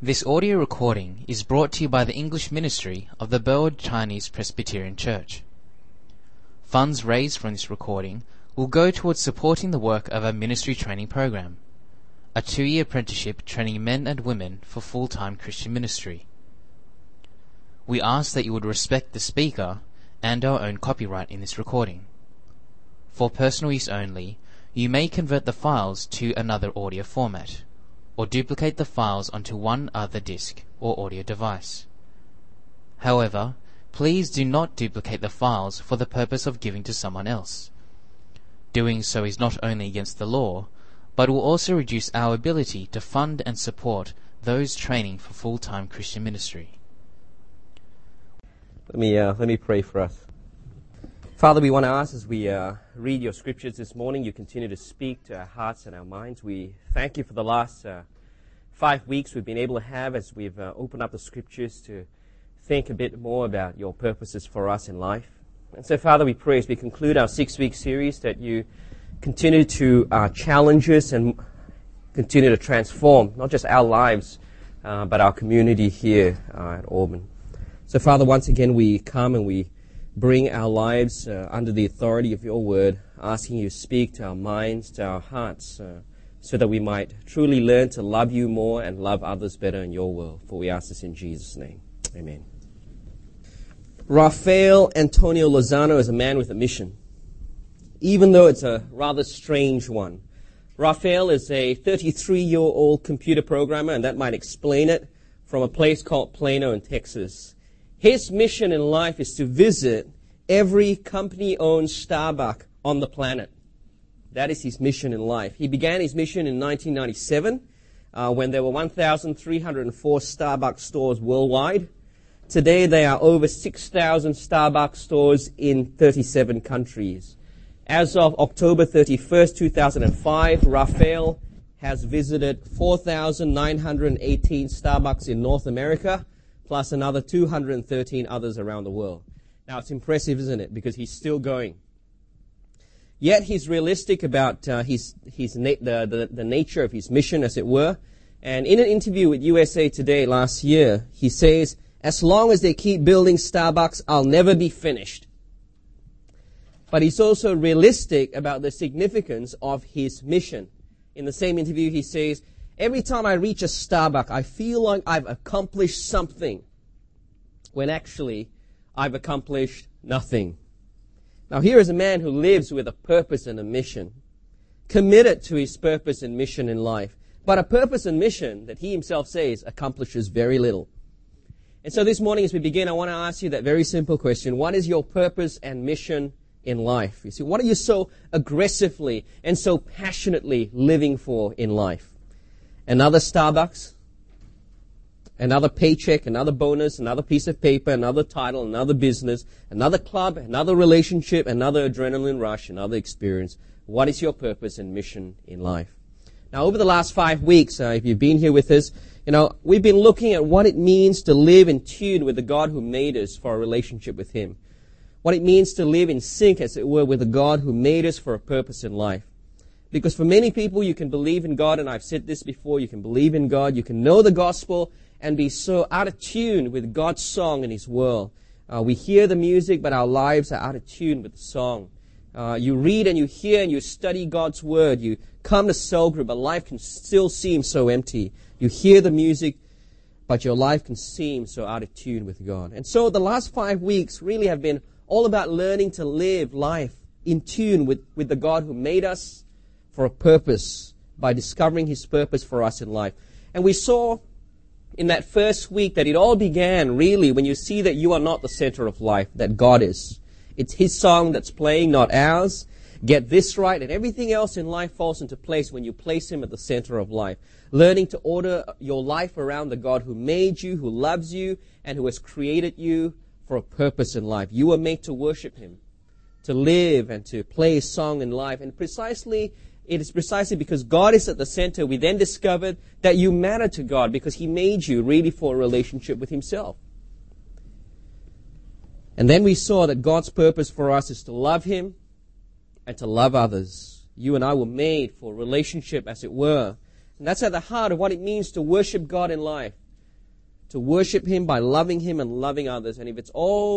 This audio recording is brought to you by the English ministry of the Burwood Chinese Presbyterian Church. Funds raised from this recording will go towards supporting the work of our ministry training program, a 2-year apprenticeship training men and women for full-time Christian ministry. We ask that you would respect the speaker and our own copyright in this recording. For personal use only, you may convert the files to another audio format, or duplicate the files onto one other disk or audio device. However, please do not duplicate the files for the purpose of giving to someone else. Doing so is not only against the law, but will also reduce our ability to fund and support those training for full-time Christian ministry. Let me pray for us. Father, we want to ask as we read your scriptures this morning, you continue to speak to our hearts and our minds. We thank you for the last 5 weeks we've been able to have as we've opened up the scriptures to think a bit more about your purposes for us in life. And so, Father, we pray as we conclude our 6-week series that you continue to challenge us and continue to transform not just our lives, but our community here at Auburn. So, Father, once again we come and we bring our lives under the authority of your word, asking you to speak to our minds, to our hearts, so that we might truly learn to love you more and love others better in your world. For we ask this in Jesus' name. Amen. Rafael Antonio Lozano is a man with a mission, even though it's a rather strange one. Rafael is a 33-year-old computer programmer, and that might explain it, from a place called Plano in Texas. His mission in life is to visit every company-owned Starbucks on the planet. That is his mission in life. He began his mission in 1997 when there were 1,304 Starbucks stores worldwide. Today there are over 6,000 Starbucks stores in 37 countries. As of October 31st, 2005, Rafael has visited 4,918 Starbucks in North America, plus another 213 others around the world. Now, it's impressive, isn't it? Because he's still going. Yet he's realistic about the nature of his mission, as it were. And in an interview with USA Today last year, he says, "As long as they keep building Starbucks, I'll never be finished." But he's also realistic about the significance of his mission. In the same interview, he says, "Every time I reach a Starbucks, I feel like I've accomplished something, when actually I've accomplished nothing." Now here is a man who lives with a purpose and a mission, committed to his purpose and mission in life, but a purpose and mission that he himself says accomplishes very little. And so this morning as we begin, I want to ask you that very simple question. What is your purpose and mission in life? You see, what are you so aggressively and so passionately living for in life? Another Starbucks, another paycheck, another bonus, another piece of paper, another title, another business, another club, another relationship, another adrenaline rush, another experience. What is your purpose and mission in life? Now, over the last 5 weeks, if you've been here with us, we've been looking at what it means to live in tune with the God who made us for a relationship with Him. What it means to live in sync, as it were, with the God who made us for a purpose in life. Because for many people, you can believe in God, and I've said this before, you can believe in God, you can know the gospel, and be so out of tune with God's song and His world. We hear the music, but our lives are out of tune with the song. You read and you hear and you study God's word. You come to cell group, but life can still seem so empty. You hear the music, but your life can seem so out of tune with God. And so the last 5 weeks really have been all about learning to live life in tune with the God who made us for a purpose, by discovering His purpose for us in life. And we saw in that first week that it all began really when you see that you are not the center of life, that God is. It's His song that's playing, not ours. Get this right, and everything else in life falls into place when you place Him at the center of life. Learning to order your life around the God who made you, who loves you, and who has created you for a purpose in life. You were made to worship Him, to live and to play His song in life. And it is precisely because God is at the center, we then discovered that you matter to God because He made you really for a relationship with Himself. And then we saw that God's purpose for us is to love Him and to love others. You and I were made for a relationship, as it were. And that's at the heart of what it means to worship God in life. to worship Him by loving Him and loving others. And if that's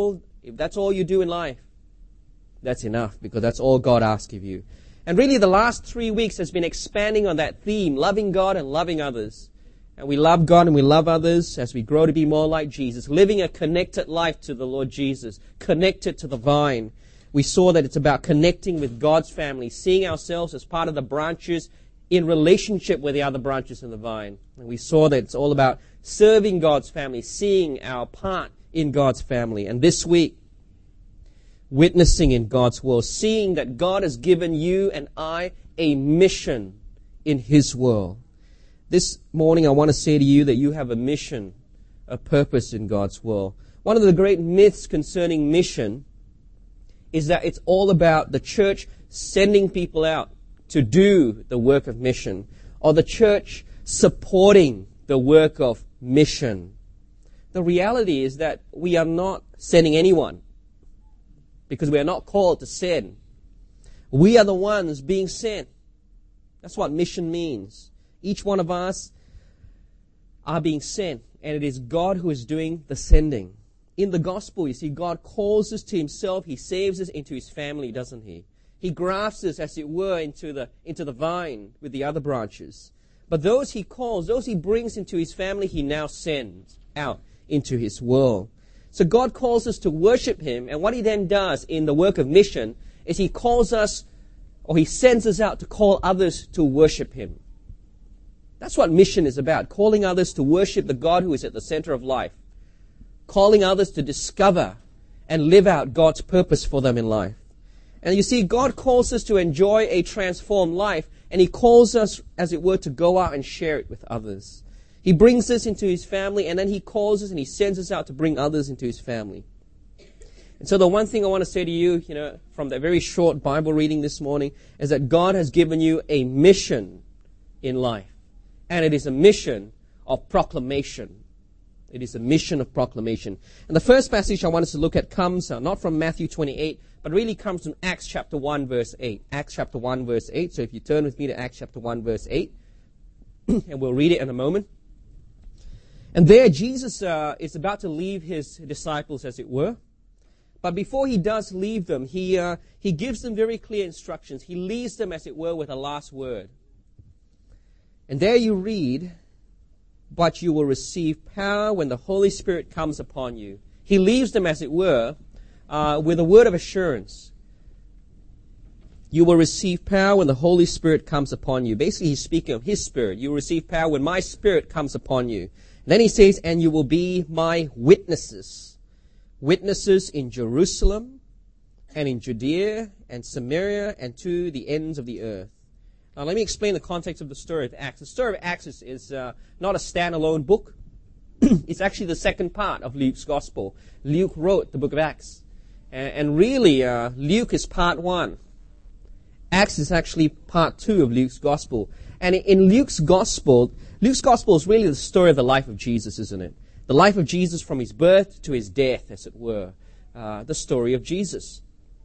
all you do in life, that's enough, because that's all God asks of you. And really the last 3 weeks has been expanding on that theme, loving God and loving others. And we love God and we love others as we grow to be more like Jesus, living a connected life to the Lord Jesus, connected to the vine. We saw that it's about connecting with God's family, seeing ourselves as part of the branches in relationship with the other branches in the vine. And we saw that it's all about serving God's family, seeing our part in God's family. And this week, witnessing in God's world, seeing that God has given you and I a mission in His world. This morning I want to say to you that you have a mission, a purpose in God's world. One of the great myths concerning mission is that it's all about the church sending people out to do the work of mission, or the church supporting the work of mission. The reality is that we are not sending anyone, because we are not called to send. We are the ones being sent. That's what mission means. Each one of us are being sent, and it is God who is doing the sending. In the gospel, you see, God calls us to Himself. He saves us into His family, doesn't He? He grafts us, as it were, into the vine with the other branches. But those He calls, those He brings into His family, He now sends out into His world. So God calls us to worship Him, and what He then does in the work of mission is He calls us, or He sends us out to call others to worship Him. That's what mission is about, calling others to worship the God who is at the center of life, calling others to discover and live out God's purpose for them in life. And you see, God calls us to enjoy a transformed life, and He calls us, as it were, to go out and share it with others. He brings us into His family, and then He calls us and He sends us out to bring others into His family. And so the one thing I want to say to you, from that very short Bible reading this morning, is that God has given you a mission in life. And it is a mission of proclamation. It is a mission of proclamation. And the first passage I want us to look at comes not from Matthew 28, but really comes from Acts chapter 1, verse 8. Acts chapter 1, verse 8. So if you turn with me to Acts chapter 1, verse 8, and we'll read it in a moment. And there Jesus is about to leave His disciples, as it were. But before He does leave them, He gives them very clear instructions. He leaves them, as it were, with a last word. And there you read, "But you will receive power when the Holy Spirit comes upon you." He leaves them, as it were, with a word of assurance. You will receive power when the Holy Spirit comes upon you. Basically, He's speaking of His Spirit. You will receive power when my Spirit comes upon you. And then He says, "And you will be my witnesses." Witnesses in Jerusalem and in Judea and Samaria and to the ends of the earth. Now, let me explain the context of the story of Acts. The story of Acts is not a standalone book. It's actually the second part of Luke's gospel. Luke wrote the book of Acts. And really, Luke is part 1. Acts is actually part 2 of Luke's gospel. And in Luke's gospel is really the story of the life of Jesus, isn't it? The life of Jesus from His birth to His death, as it were. The story of Jesus.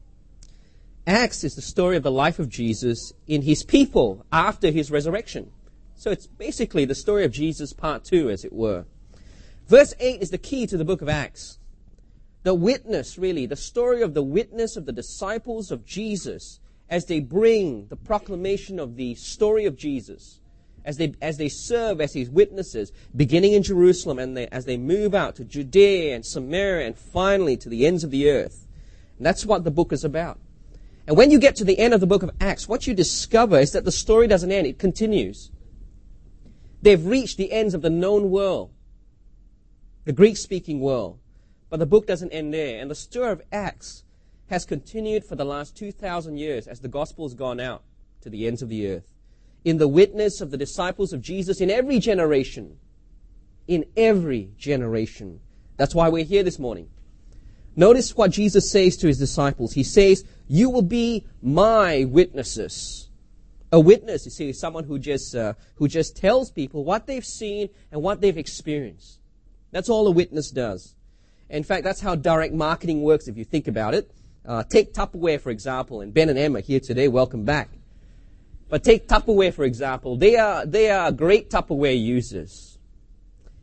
Acts is the story of the life of Jesus in His people after His resurrection. So it's basically the story of Jesus part 2, as it were. Verse 8 is the key to the book of Acts. The witness, really, the story of the witness of the disciples of Jesus as they bring the proclamation of the story of Jesus, as they serve as His witnesses, beginning in Jerusalem and as they move out to Judea and Samaria and finally to the ends of the earth. And that's what the book is about. And when you get to the end of the book of Acts, what you discover is that the story doesn't end, it continues. They've reached the ends of the known world, the Greek-speaking world. But the book doesn't end there. And the story of Acts has continued for the last 2,000 years as the gospel has gone out to the ends of the earth. In the witness of the disciples of Jesus in every generation. In every generation. That's why we're here this morning. Notice what Jesus says to His disciples. He says, "You will be my witnesses." A witness, you see, is someone who just tells people what they've seen and what they've experienced. That's all a witness does. In fact, that's how direct marketing works if you think about it. Take Tupperware, for example, and Ben and Emma here today, welcome back. But take Tupperware, for example. They are great Tupperware users.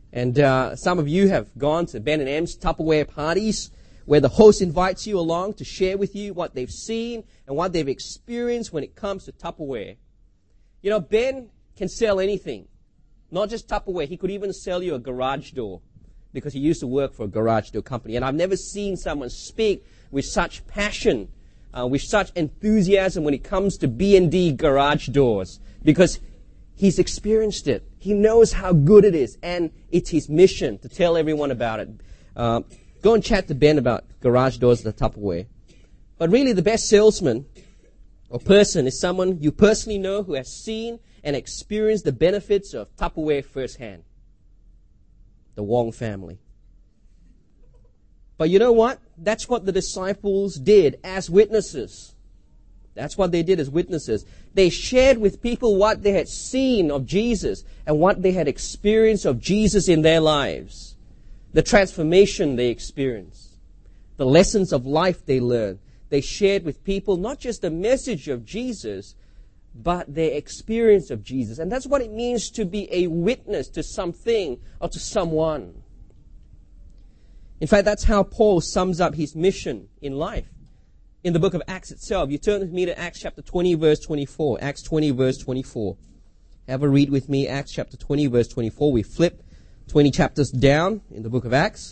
And some of you have gone to Ben and M's Tupperware parties where the host invites you along to share with you what they've seen and what they've experienced when it comes to Tupperware. You know, Ben can sell anything, not just Tupperware. He could even sell you a garage door because he used to work for a garage door company. And I've never seen someone speak with such passion, with such enthusiasm when it comes to B&D garage doors, because he's experienced it. He knows how good it is, and it's his mission to tell everyone about it. Go and chat to Ben about garage doors at the Tupperware. But really, the best salesman or person is someone you personally know who has seen and experienced the benefits of Tupperware firsthand. The Wong family. But you know what? That's what the disciples did as witnesses. That's what they did as witnesses. They shared with people what they had seen of Jesus and what they had experienced of Jesus in their lives. The transformation they experienced. The lessons of life they learned. They shared with people not just the message of Jesus, but their experience of Jesus. And that's what it means to be a witness to something or to someone. In fact, that's how Paul sums up his mission in life. In the book of Acts itself, you turn with me to Acts chapter 20, verse 24. Acts 20, verse 24. Have a read with me, Acts chapter 20, verse 24. We flip 20 chapters down in the book of Acts.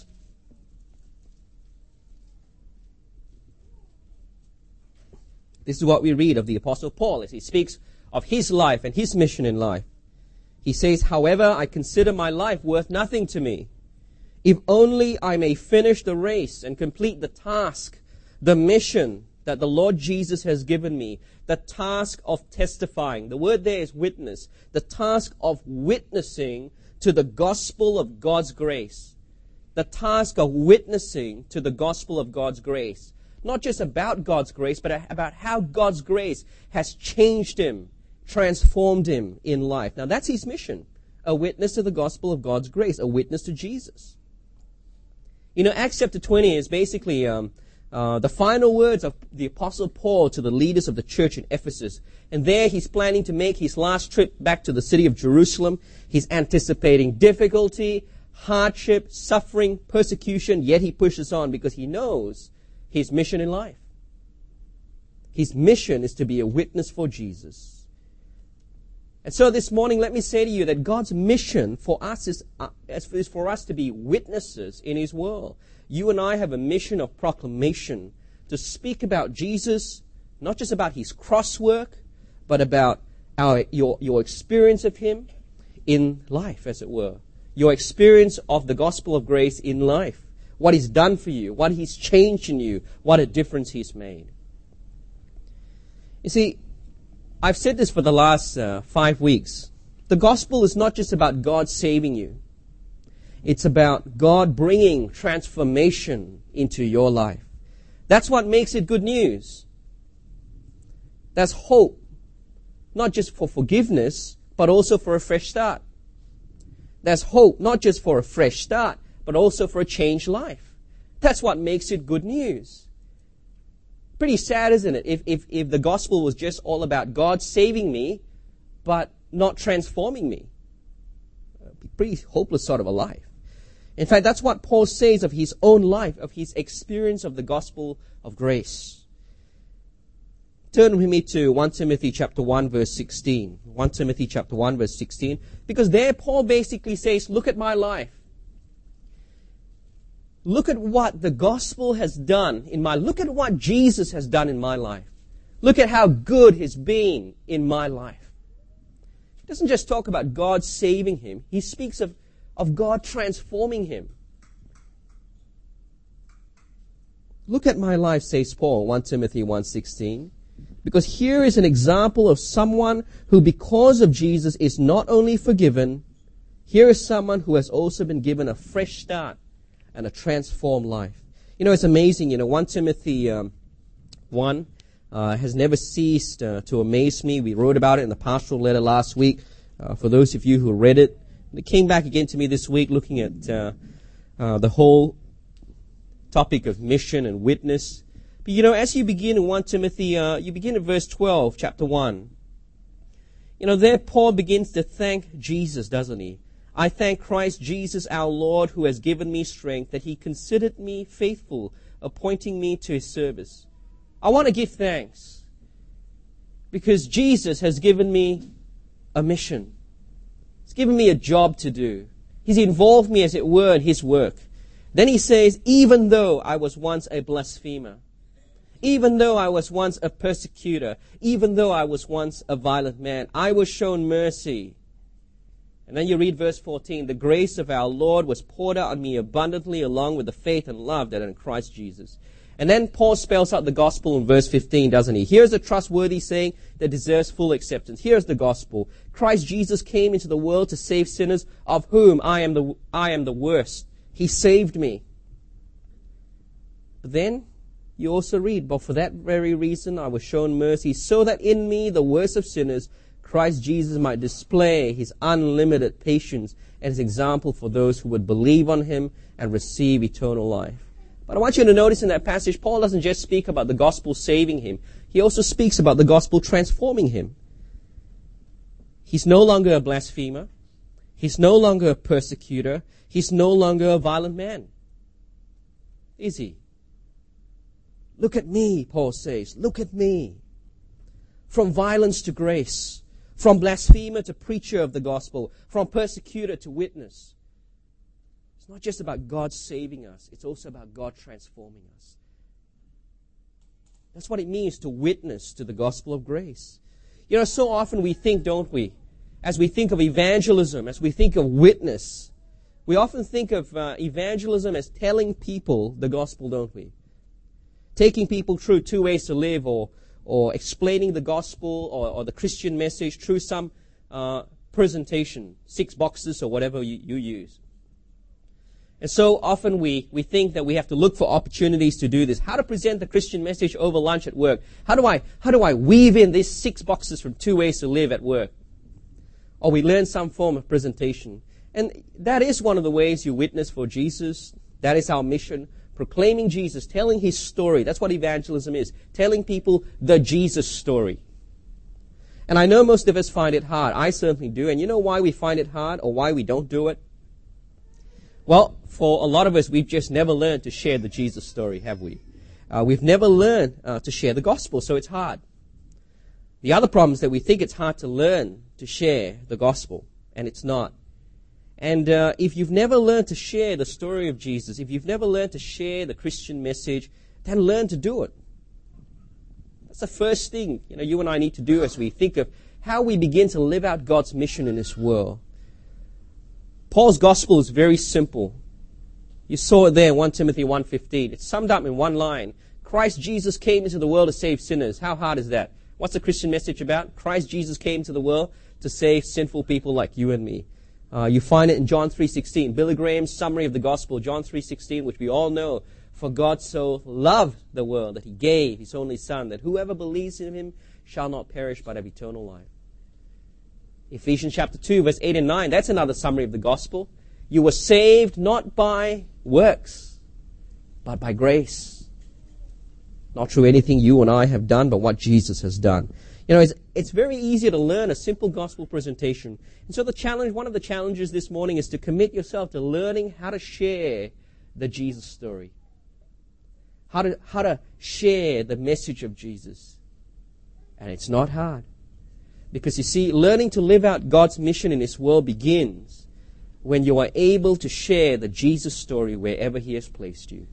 This is what we read of the Apostle Paul as he speaks of his life and his mission in life. He says, "However, I consider my life worth nothing to me, if only I may finish the race and complete the task, the mission that the Lord Jesus has given me, the task of testifying." The word there is witness. The task of witnessing to the gospel of God's grace. The task of witnessing to the gospel of God's grace. Not just about God's grace, but about how God's grace has changed him, transformed him in life. Now that's his mission. A witness to the gospel of God's grace. A witness to Jesus. You know, Acts chapter 20 is basically the final words of the Apostle Paul to the leaders of the church in Ephesus. And there he's planning to make his last trip back to the city of Jerusalem. He's anticipating difficulty, hardship, suffering, persecution, yet he pushes on because he knows his mission in life. His mission is to be a witness for Jesus. And so this morning, let me say to you that God's mission for us is for us to be witnesses in his world. You and I have a mission of proclamation to speak about Jesus, not just about his cross work, but about your experience of him in life, as it were. Your experience of the gospel of grace in life. What he's done for you, what he's changed in you, what a difference he's made. You see, I've said this for the last 5 weeks. The gospel is not just about God saving you. It's about God bringing transformation into your life. That's what makes it good news. That's hope. Not just for forgiveness, but also for a fresh start. That's hope, not just for a fresh start, but also for a changed life. That's what makes it good news. Pretty sad, isn't it? If the gospel was just all about God saving me, but not transforming me. Pretty hopeless sort of a life. In fact, that's what Paul says of his own life, of his experience of the gospel of grace. Turn with me to 1 Timothy chapter 1 verse 16. 1 Timothy chapter 1 verse 16. Because there Paul basically says, look at my life. Look at what the gospel has done in my life. Look at what Jesus has done in my life. Look at how good he's been in my life. He doesn't just talk about God saving him. He speaks of God transforming him. Look at my life, says Paul, 1 Timothy 1:16. Because here is an example of someone who, because of Jesus, is not only forgiven, here is someone who has also been given a fresh start and a transformed life. You know, it's amazing. 1 Timothy 1 has never ceased to amaze me. We wrote about it in the pastoral letter last week. For those of you who read it, it came back again to me this week looking at the whole topic of mission and witness. But as you begin in 1 Timothy, you begin at verse 12, chapter 1. There Paul begins to thank Jesus, doesn't he? I thank Christ Jesus our Lord, who has given me strength, that he considered me faithful, appointing me to his service. I want to give thanks because Jesus has given me a mission. He's given me a job to do. He's involved me, as it were, in his work. Then he says, even though I was once a blasphemer, even though I was once a persecutor, even though I was once a violent man, I was shown mercy. And then you read verse 14, the grace of our Lord was poured out on me abundantly along with the faith and love that are in Christ Jesus. And then Paul spells out the gospel in verse 15, doesn't he? Here's a trustworthy saying that deserves full acceptance. Here's the gospel. Christ Jesus came into the world to save sinners, of whom I am the worst. He saved me. But then you also read, but for that very reason I was shown mercy, so that in me, the worst of sinners, Christ Jesus might display his unlimited patience as example for those who would believe on him and receive eternal life. But I want you to notice in that passage, Paul doesn't just speak about the gospel saving him. He also speaks about the gospel transforming him. He's no longer a blasphemer. He's no longer a persecutor. He's no longer a violent man. Is he? Look at me, Paul says. Look at me. From violence to grace. From blasphemer to preacher of the gospel. From persecutor to witness. It's not just about God saving us. It's also about God transforming us. That's what it means to witness to the gospel of grace. You know, so often we think, don't we? As we think of evangelism, as we think of witness, we often think of evangelism as telling people the gospel, don't we? Taking people through 2 ways to live, or explaining the gospel or the Christian message through some presentation, 6 boxes or whatever you use. And so often we think that we have to look for opportunities to do this. How to present the Christian message over lunch at work? How do I weave in these 6 boxes from 2 ways to live at work? Or we learn some form of presentation. And that is one of the ways you witness for Jesus. That is our mission. Proclaiming Jesus, telling his story. That's what evangelism is. Telling people the Jesus story. And I know most of us find it hard. I certainly do. And you know why we find it hard, or why we don't do it? Well, for a lot of us, we've just never learned to share the Jesus story, have we? We've never learned to share the gospel, so it's hard. The other problem is that we think it's hard to learn to share the gospel, and it's not. And if you've never learned to share the story of Jesus, if you've never learned to share the Christian message, then learn to do it. That's the first thing, you and I need to do as we think of how we begin to live out God's mission in this world. Paul's gospel is very simple. You saw it there in 1 Timothy 1:15. It's summed up in one line. Christ Jesus came into the world to save sinners. How hard is that? What's the Christian message about? Christ Jesus came to the world to save sinful people like you and me. You find it in John 3:16. Billy Graham's summary of the gospel, John 3:16, which we all know. For God so loved the world that he gave his only Son, that whoever believes in him shall not perish but have eternal life. Ephesians chapter 2, verse 8 and 9, that's another summary of the gospel. You were saved not by works, but by grace. Not through anything you and I have done, but what Jesus has done. It's very easy to learn a simple gospel presentation. And so one of the challenges this morning is to commit yourself to learning how to share the Jesus story. How to share the message of Jesus. And it's not hard. Because you see, learning to live out God's mission in this world begins when you are able to share the Jesus story wherever he has placed you.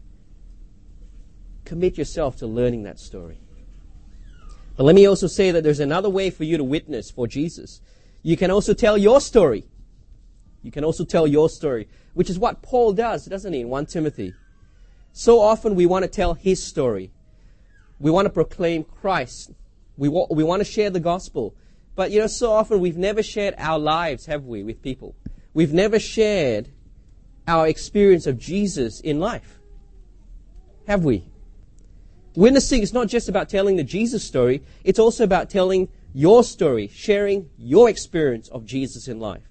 Commit yourself to learning that story. But let me also say that there's another way for you to witness for Jesus. You can also tell your story. You can also tell your story, which is what Paul does, doesn't he, in 1 Timothy? So often we want to tell his story. We want to proclaim Christ. We want to share the gospel. But, so often we've never shared our lives, have we, with people? We've never shared our experience of Jesus in life. Have we? Witnessing is not just about telling the Jesus story. It's also about telling your story, sharing your experience of Jesus in life.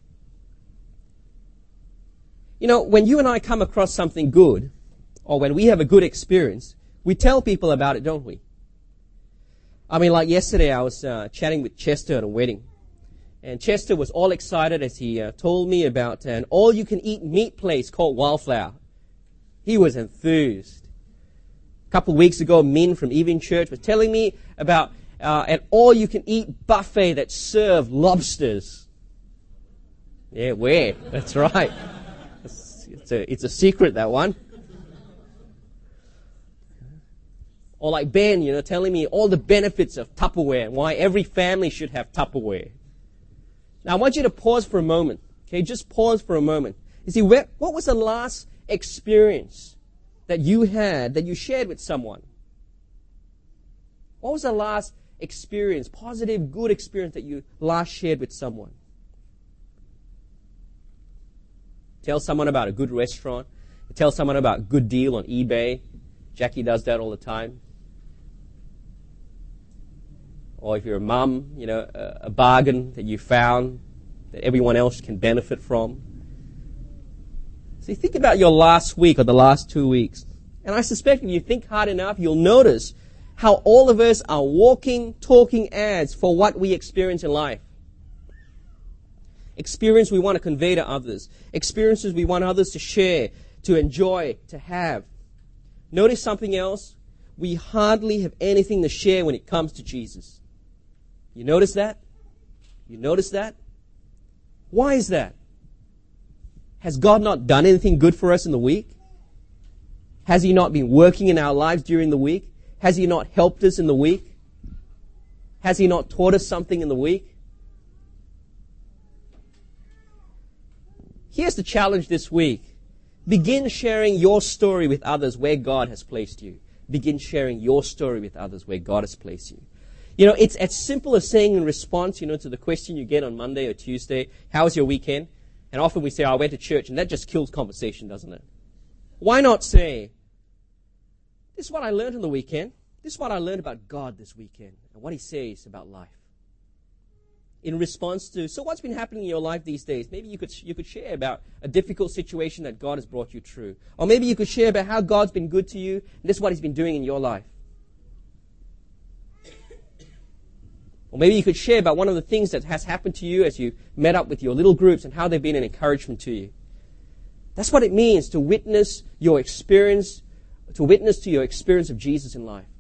When you and I come across something good, or when we have a good experience, we tell people about it, don't we? I mean, like yesterday I was chatting with Chester at a wedding. And Chester was all excited as he told me about an all-you-can-eat meat place called Wildflower. He was enthused. A couple of weeks ago, Min from Evening Church was telling me about an all-you-can-eat buffet that served lobsters. Yeah, where? That's right. It's a secret, that one. Or like Ben, telling me all the benefits of Tupperware and why every family should have Tupperware. Now, I want you to pause for a moment. Okay, just pause for a moment. You see, what was the last experience that you had, that you shared with someone? What was the last experience, positive, good experience that you last shared with someone? Tell someone about a good restaurant. Tell someone about a good deal on eBay. Jackie does that all the time. Or if you're a mum, a bargain that you found that everyone else can benefit from. See, think about your last week or the last 2 weeks. And I suspect if you think hard enough, you'll notice how all of us are walking, talking ads for what we experience in life. Experience we want to convey to others. Experiences we want others to share, to enjoy, to have. Notice something else. We hardly have anything to share when it comes to Jesus. You notice that? You notice that? Why is that? Has God not done anything good for us in the week? Has He not been working in our lives during the week? Has He not helped us in the week? Has He not taught us something in the week? Here's the challenge this week. Begin sharing your story with others where God has placed you. Begin sharing your story with others where God has placed you. It's as simple as saying in response, to the question you get on Monday or Tuesday, how was your weekend? And often we say, I went to church, and that just kills conversation, doesn't it? Why not say, this is what I learned on the weekend. This is what I learned about God this weekend and what He says about life. In response to, so what's been happening in your life these days? Maybe you could share about a difficult situation that God has brought you through. Or maybe you could share about how God's been good to you, and this is what He's been doing in your life. Or maybe you could share about one of the things that has happened to you as you met up with your little groups and how they've been an encouragement to you. That's what it means to witness your experience, to witness to your experience of Jesus in life.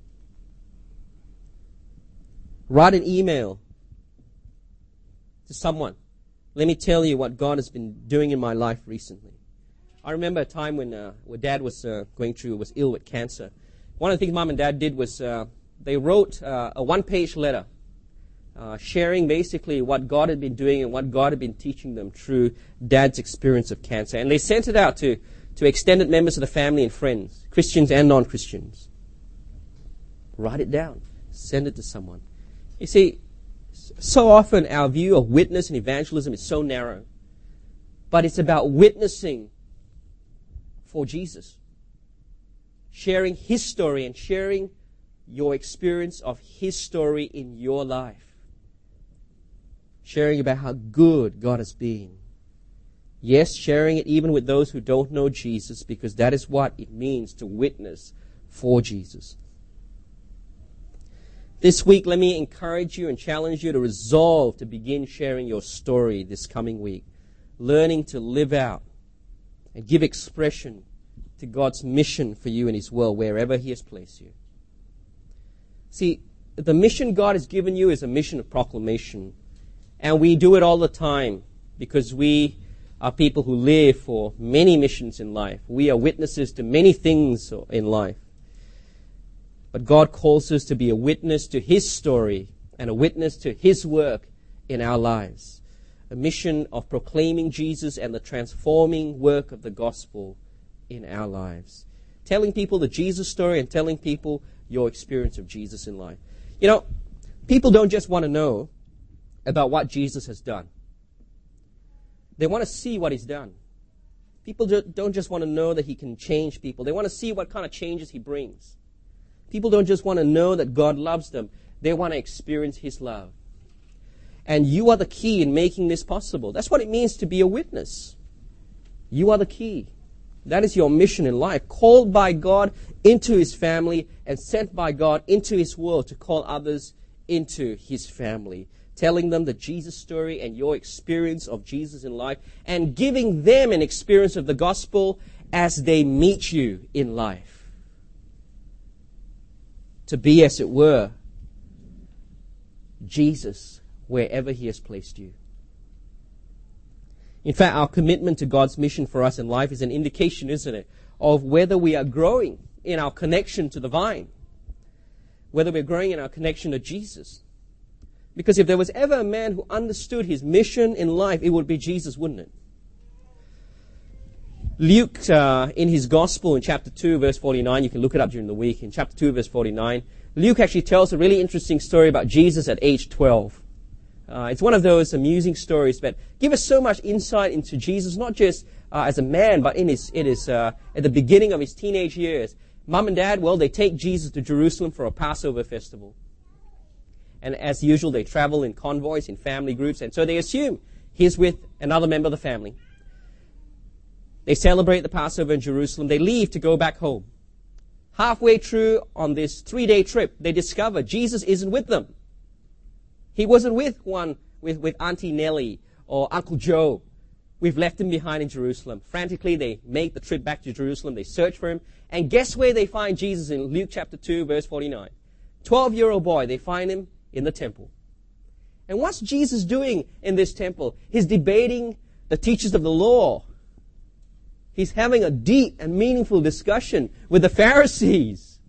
Write an email to someone. Let me tell you what God has been doing in my life recently. I remember a time when Dad was was ill with cancer. One of the things Mom and Dad did was they wrote a one-page letter sharing basically what God had been doing and what God had been teaching them through Dad's experience of cancer. And they sent it out to extended members of the family and friends, Christians and non-Christians. Write it down. Send it to someone. You see, so often our view of witness and evangelism is so narrow. But it's about witnessing for Jesus. Sharing His story and sharing your experience of His story in your life. Sharing about how good God has been. Yes, sharing it even with those who don't know Jesus, because that is what it means to witness for Jesus. This week, let me encourage you and challenge you to resolve to begin sharing your story this coming week. Learning to live out and give expression to God's mission for you in His world, wherever He has placed you. See, the mission God has given you is a mission of proclamation. And we do it all the time because we are people who live for many missions in life. We are witnesses to many things in life. But God calls us to be a witness to His story and a witness to His work in our lives. A mission of proclaiming Jesus and the transforming work of the gospel in our lives. Telling people the Jesus story and telling people your experience of Jesus in life. People don't just want to know about what Jesus has done. They want to see what He's done. People don't just want to know that He can change people. They want to see what kind of changes He brings. People don't just want to know that God loves them. They want to experience His love. And you are the key in making this possible. That's what it means to be a witness. You are the key. That is your mission in life. Called by God into His family and sent by God into His world to call others into His family. telling them the Jesus story and your experience of Jesus in life, and giving them an experience of the gospel as they meet you in life. To be, as it were, Jesus wherever He has placed you. In fact, our commitment to God's mission for us in life is an indication, isn't it, of whether we are growing in our connection to the vine, whether we're growing in our connection to Jesus. Because if there was ever a man who understood his mission in life, it would be Jesus, wouldn't it? Luke, in his Gospel in chapter 2, verse 49, you can look it up during the week, in chapter 2, verse 49, Luke actually tells a really interesting story about Jesus at age 12. It's one of those amusing stories that give us so much insight into Jesus, not just as a man, but in his at the beginning of his teenage years. Mom and Dad, well, they take Jesus to Jerusalem for a Passover festival. And as usual, they travel in convoys, in family groups, and so they assume he's with another member of the family. They celebrate the Passover in Jerusalem. They leave to go back home. Halfway through on this 3-day trip, they discover Jesus isn't with them. He wasn't with Auntie Nellie or Uncle Joe. We've left him behind in Jerusalem. Frantically, they make the trip back to Jerusalem. They search for him. And guess where they find Jesus in Luke chapter 2, verse 49? 12-year-old boy, they find him in the temple. And what's Jesus doing in this temple? He's debating the teachers of the law. He's having a deep and meaningful discussion with the Pharisees,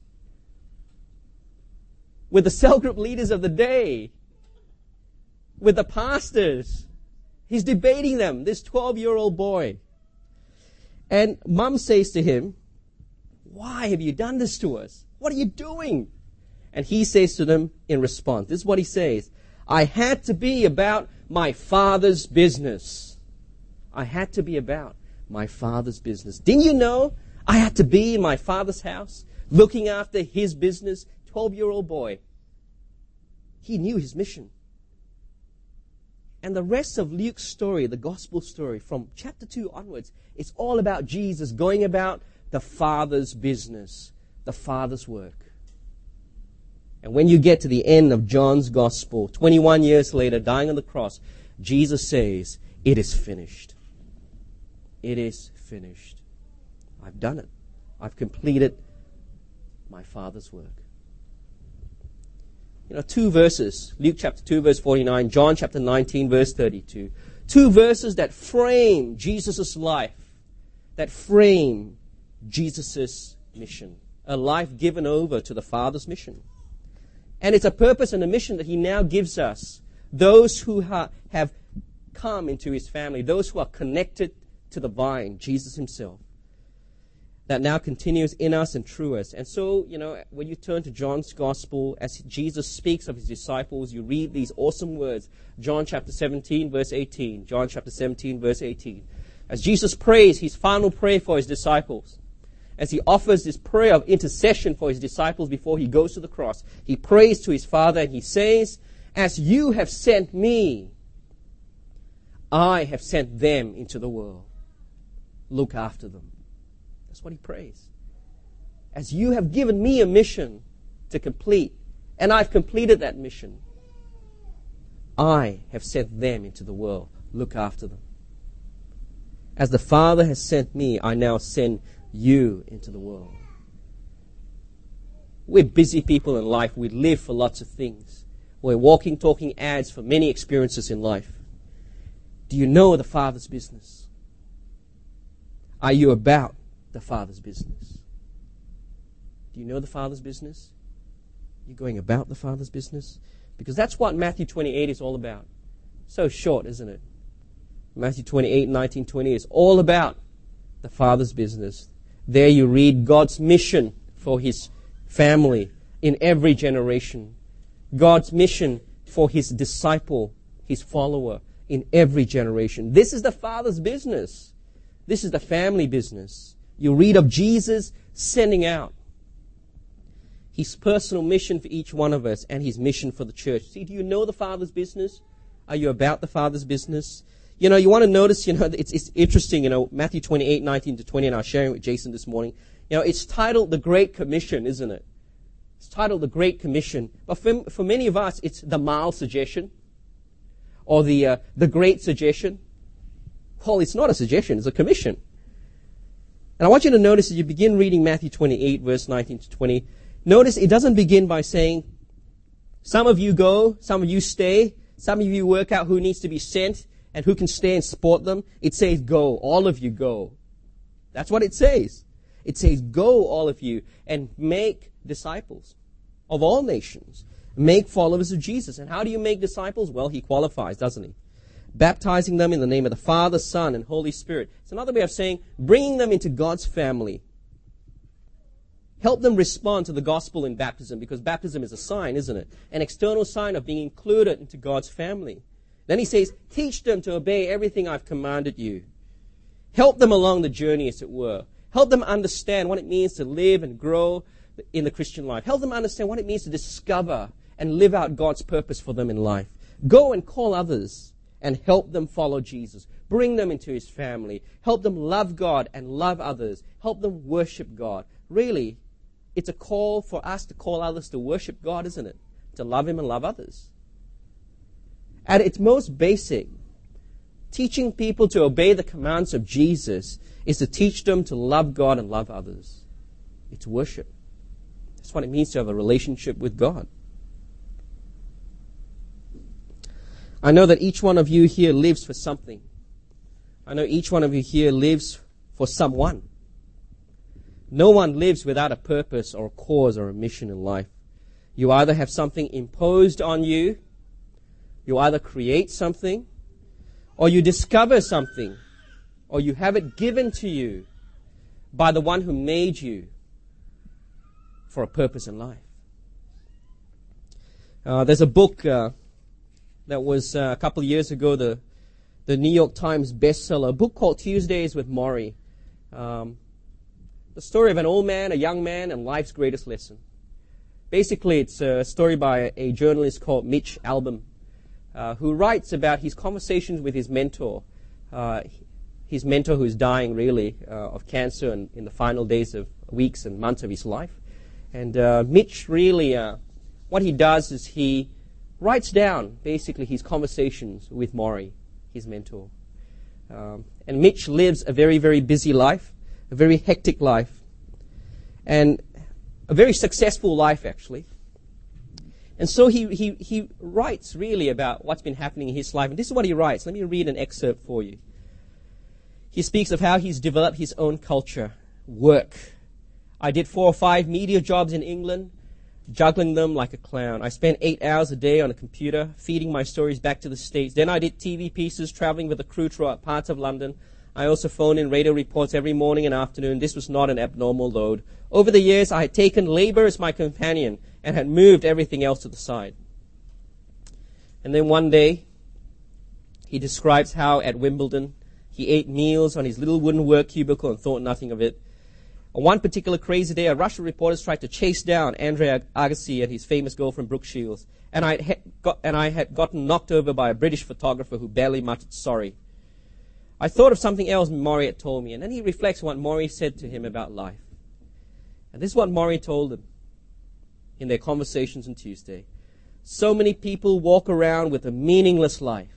with the cell group leaders of the day, with the pastors. He's debating them, this 12-year-old boy. And Mom says to him, "Why have you done this to us? What are you doing?" And he says to them in response, this is what he says, "I had to be about my Father's business." I had to be about my Father's business. Didn't you know I had to be in my Father's house, looking after His business? 12-year-old boy. He knew his mission. And the rest of Luke's story, the gospel story, from chapter 2 onwards, it's all about Jesus going about the Father's business, the Father's work. And when you get to the end of John's gospel, 21 years later, dying on the cross, Jesus says, "It is finished. It is finished. I've done it. I've completed my Father's work." You know, 2 verses, Luke chapter 2, verse 49, John chapter 19, verse 32. 2 verses that frame Jesus' life, that frame Jesus' mission. A life given over to the Father's mission. And it's a purpose and a mission that He now gives us, those who have come into His family, those who are connected to the vine, Jesus Himself, that now continues in us and through us. And so, you know, when you turn to John's Gospel, as Jesus speaks of His disciples, you read these awesome words. John chapter 17, verse 18. John chapter 17, verse 18. As Jesus prays His final prayer for His disciples, as He offers this prayer of intercession for His disciples before He goes to the cross, He prays to His Father and He says, "As you have sent me, I have sent them into the world. Look after them." That's what He prays. As you have given me a mission to complete, and I've completed that mission, I have sent them into the world. Look after them. As the Father has sent me, I now send you into the world. We're busy people in life. We live for lots of things. We're walking, talking ads for many experiences in life. Do you know the Father's business? Are you about the Father's business? Do you know the Father's business? You're going about the Father's business? Because that's what Matthew 28 is all about. So short, isn't it? Matthew 28, 19, 20 is all about the Father's business. There you read God's mission for His family in every generation. God's mission for His disciple, His follower in every generation. This is the Father's business. This is the family business. You read of Jesus sending out His personal mission for each one of us and His mission for the church. See, do you know the Father's business? Are you about the Father's business? You know, you want to notice, it's interesting, Matthew 28, 19 to 20, and I was sharing with Jason this morning. It's titled The Great Commission, isn't it? It's titled The Great Commission. But for many of us, it's the mild suggestion. Or the great suggestion? Well, it's not a suggestion, it's a commission. And I want you to notice as you begin reading Matthew 28, verse 19 to 20, notice it doesn't begin by saying, some of you go, some of you stay, some of you work out who needs to be sent and who can stay and support them. It says go, all of you go. That's what it says. It says go, all of you, and make disciples of all nations. Make followers of Jesus. And how do you make disciples? Well, he qualifies, doesn't he? Baptizing them in the name of the Father, Son, and Holy Spirit. It's another way of saying bringing them into God's family. Help them respond to the gospel in baptism, because baptism is a sign, isn't it? An external sign of being included into God's family. Then he says, teach them to obey everything I've commanded you. Help them along the journey, as it were. Help them understand what it means to live and grow in the Christian life. Help them understand what it means to discover and live out God's purpose for them in life. Go and call others and help them follow Jesus. Bring them into his family. Help them love God and love others. Help them worship God. Really, it's a call for us to call others to worship God, isn't it? To love him and love others. At its most basic, teaching people to obey the commands of Jesus is to teach them to love God and love others. It's worship. That's what it means to have a relationship with God. I know that each one of you here lives for something. I know each one of you here lives for someone. No one lives without a purpose or a cause or a mission in life. You either have something imposed on you, you either create something, or you discover something, or you have it given to you by the one who made you for a purpose in life. There's a book that was a couple of years ago, the New York Times bestseller, a book called Tuesdays with Morrie. The story of an old man, a young man, and life's greatest lesson. Basically, it's a story by a journalist called Mitch Albom, who writes about his conversations with his mentor who's dying really of cancer and in the final days of weeks and months of his life. And Mitch really, what he does is he writes down basically his conversations with Morrie, his mentor. And Mitch lives a very, very busy life, a very hectic life, and a very successful life, actually. And so he writes really about what's been happening in his life. And this is what he writes. Let me read an excerpt for you. He speaks of how he's developed his own culture, work. I did 4 or 5 media jobs in England, juggling them like a clown. I spent 8 hours a day on a computer, feeding my stories back to the States. Then I did TV pieces, traveling with a crew throughout parts of London. I also phoned in radio reports every morning and afternoon. This was not an abnormal load. Over the years, I had taken labor as my companion and had moved everything else to the side. And then one day, he describes how at Wimbledon, he ate meals on his little wooden work cubicle and thought nothing of it. On one particular crazy day, a rush of reporters tried to chase down Andre Agassi and his famous girlfriend Brooke Shields, and I had gotten knocked over by a British photographer who barely muttered sorry. I thought of something else Morrie had told me, and then he reflects on what Morrie said to him about life. And this is what Morrie told him in their conversations on Tuesday. So many people walk around with a meaningless life.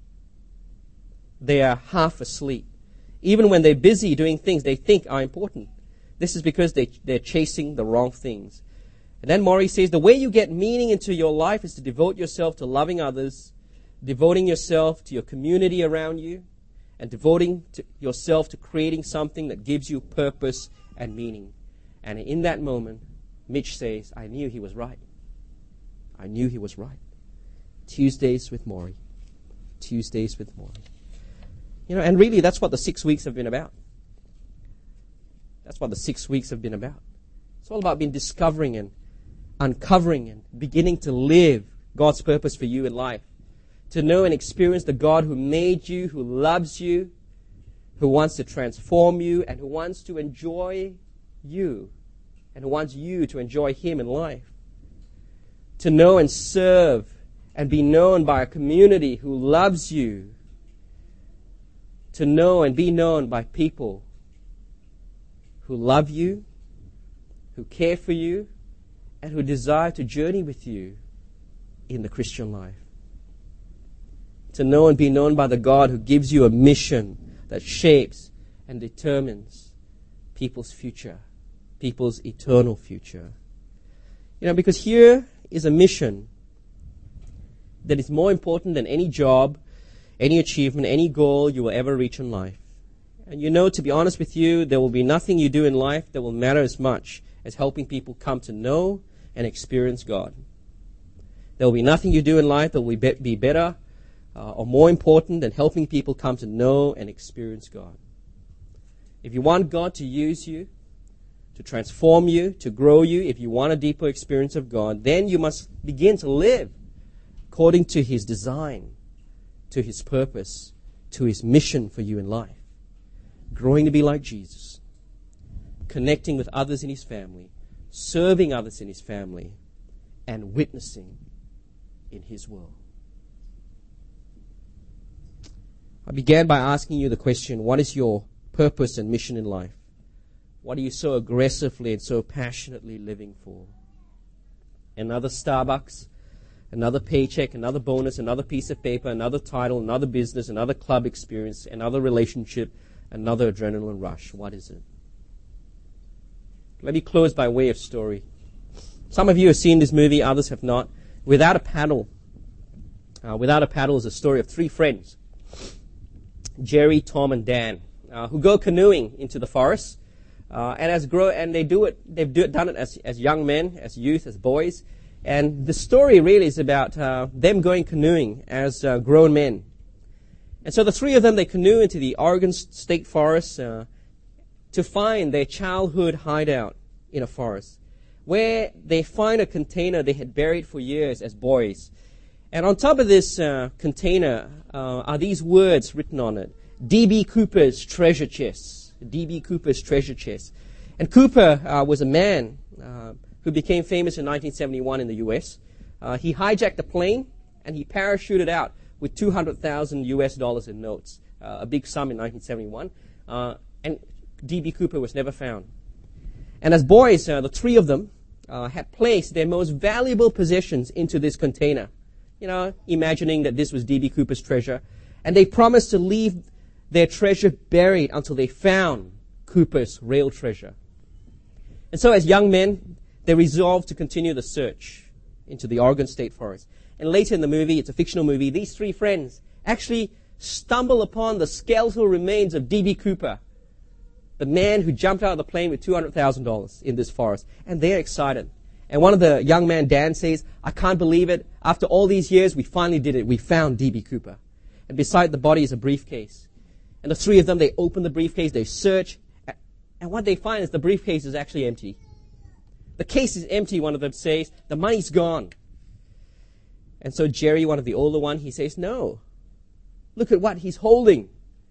They are half asleep. Even when they're busy doing things they think are important. This is because they're chasing the wrong things. And then Morrie says, the way you get meaning into your life is to devote yourself to loving others, devoting yourself to your community around you, and devoting yourself to creating something that gives you purpose and meaning. And in that moment, Mitch says, I knew he was right. I knew he was right. Tuesdays with Morrie. Tuesdays with Morrie. You know, and really that's what the 6 weeks have been about. That's what the 6 weeks have been about. It's all about being discovering and uncovering and beginning to live God's purpose for you in life. To know and experience the God who made you, who loves you, who wants to transform you, and who wants to enjoy you, and who wants you to enjoy Him in life. To know and serve and be known by a community who loves you. To know and be known by people who love you, who care for you, and who desire to journey with you in the Christian life. to know and be known by the God who gives you a mission that shapes and determines people's future, people's eternal future. Because here is a mission that is more important than any job, any achievement, any goal you will ever reach in life. And to be honest with you, there will be nothing you do in life that will matter as much as helping people come to know and experience God. There will be nothing you do in life that will be better or more important than helping people come to know and experience God. If you want God to use you, to transform you, to grow you, if you want a deeper experience of God, then you must begin to live according to His design, to His purpose, to His mission for you in life. Growing to be like Jesus, connecting with others in His family, serving others in His family, and witnessing in His world. I began by asking you the question, what is your purpose and mission in life? What are you so aggressively and so passionately living for? Another Starbucks, another paycheck, another bonus, another piece of paper, another title, another business, another club experience, another relationship, another adrenaline rush. What is it? Let me close by way of story. Some of you have seen this movie, others have not. Without a Paddle. Without a Paddle is a story of three friends, Jerry, Tom, and Dan, who go canoeing into the forest. And they do it. They've done it as young men, as youth, as boys. And the story really is about them going canoeing as grown men. And so the three of them, they canoe into the Oregon State Forest to find their childhood hideout in a forest, where they find a container they had buried for years as boys. And on top of this container are these words written on it: D.B. Cooper's treasure chest. D.B. Cooper's treasure chest. And Cooper was a man who became famous in 1971 in the U.S. He hijacked a plane and he parachuted out with $200,000 in notes, a big sum in 1971. And D.B. Cooper was never found. And as boys, the three of them had placed their most valuable possessions into this container, imagining that this was D.B. Cooper's treasure. And they promised to leave their treasure buried until they found Cooper's real treasure. And so as young men, they resolved to continue the search into the Oregon State Forest. And later in the movie, it's a fictional movie, these three friends actually stumble upon the skeletal remains of D.B. Cooper, the man who jumped out of the plane with $200,000 in this forest. And they're excited. And one of the young men, Dan, says, "I can't believe it. After all these years, we finally did it. We found D.B. Cooper." And beside the body is a briefcase. And the three of them, they open the briefcase, they search, and what they find is the briefcase is actually empty. The case is empty, one of them says. The money's gone. And so Jerry, one of the older one, he says, "No. Look at what he's holding."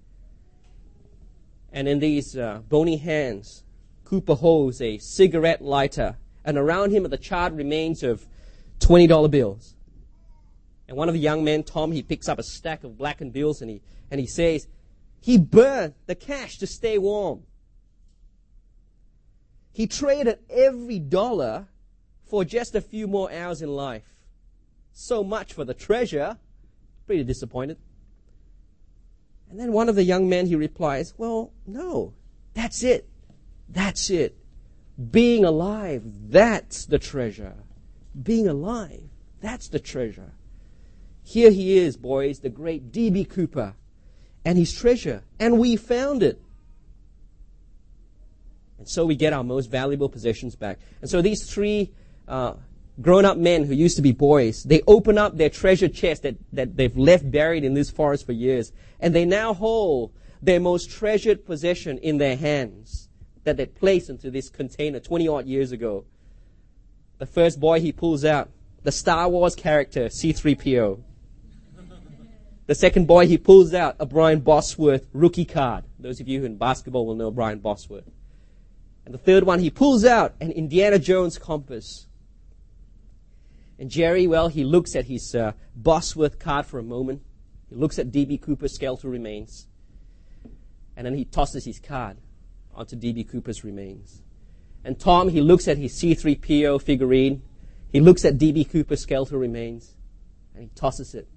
And in these bony hands, Cooper holds a cigarette lighter, and around him are the charred remains of $20 bills. And one of the young men, Tom, he picks up a stack of blackened bills and he says, he burned the cash to stay warm. He traded every dollar for just a few more hours in life. So much for the treasure. Pretty disappointed. And then one of the young men, he replies, "Well, no, that's it. That's it. Being alive, that's the treasure. Being alive, that's the treasure." Here he is, boys, the great D.B. Cooper and his treasure. And we found it. And so we get our most valuable possessions back. And so these three grown-up men who used to be boys, they open up their treasure chest that they've left buried in this forest for years. And they now hold their most treasured possession in their hands that they placed into this container 20-odd years ago. The first boy, he pulls out the Star Wars character, C-3PO. The second boy, he pulls out a Brian Bosworth rookie card. Those of you who in basketball will know Brian Bosworth. And the third one, he pulls out an Indiana Jones compass. And Jerry, well, he looks at his Bosworth card for a moment. He looks at D.B. Cooper's skeletal remains. And then he tosses his card onto D.B. Cooper's remains. And Tom, he looks at his C-3PO figurine. He looks at D.B. Cooper's skeletal remains. And he tosses it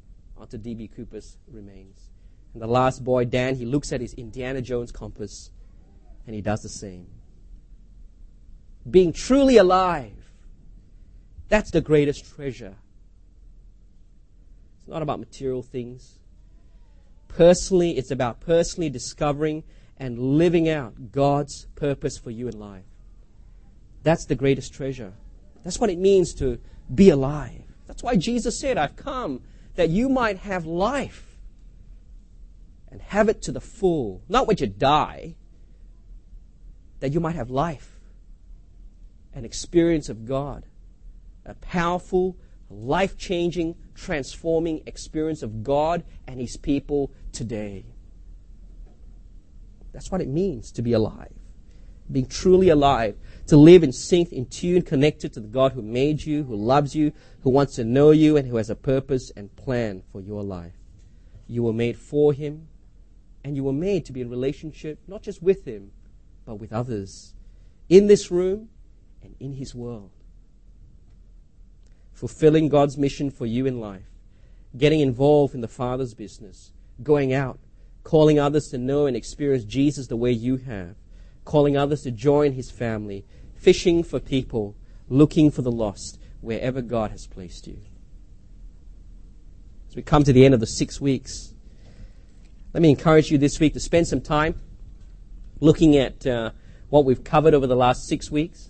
until D.B. Cooper's remains. And the last boy, Dan, he looks at his Indiana Jones compass and he does the same. Being truly alive, that's the greatest treasure. It's not about material things. Personally, it's about personally discovering and living out God's purpose for you in life. That's the greatest treasure. That's what it means to be alive. That's why Jesus said, I've come that you might have life and have it to the full. Not when you die, that you might have life, an experience of God, a powerful, life-changing, transforming experience of God and His people today. That's what it means to be alive. Being truly alive. To live in sync, in tune, connected to the God who made you, who loves you, who wants to know you, and who has a purpose and plan for your life. You were made for Him, and you were made to be in relationship, not just with Him, but with others. In this room and in His world. Fulfilling God's mission for you in life. Getting involved in the Father's business. Going out. Calling others to know and experience Jesus the way you have. Calling others to join His family. Fishing for people. Looking for the lost wherever God has placed you. As we come to the end of the 6 weeks, let me encourage you this week to spend some time looking at what we've covered over the last 6 weeks.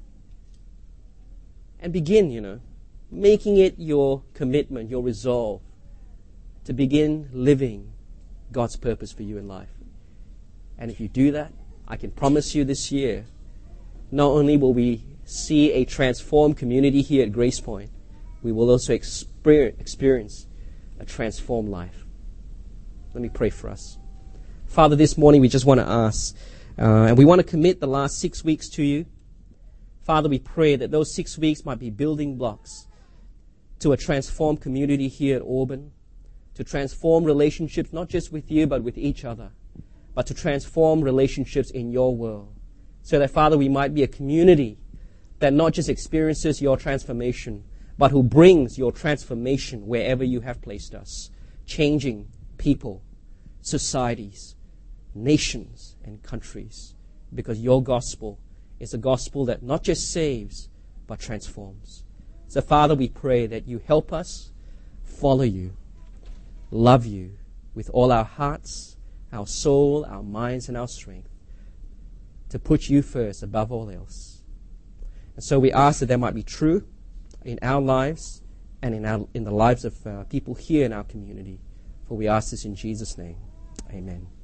And begin, making it your commitment, your resolve to begin living God's purpose for you in life. And if you do that, I can promise you this year, not only will we see a transformed community here at Grace Point, we will also experience a transformed life. Let me pray for us. Father, this morning we just want to ask, and we want to commit the last 6 weeks to you. Father, we pray that those 6 weeks might be building blocks to a transformed community here at Auburn, to transform relationships not just with you but with each other, but to transform relationships in your world. So that, Father, we might be a community that not just experiences your transformation, but who brings your transformation wherever you have placed us, changing people, societies, nations, and countries, because your gospel is a gospel that not just saves, but transforms. So, Father, we pray that you help us follow you, love you with all our hearts, our soul, our minds, and our strength, to put you first above all else. And so we ask that that might be true in our lives and in the lives of people here in our community. For we ask this in Jesus' name. Amen.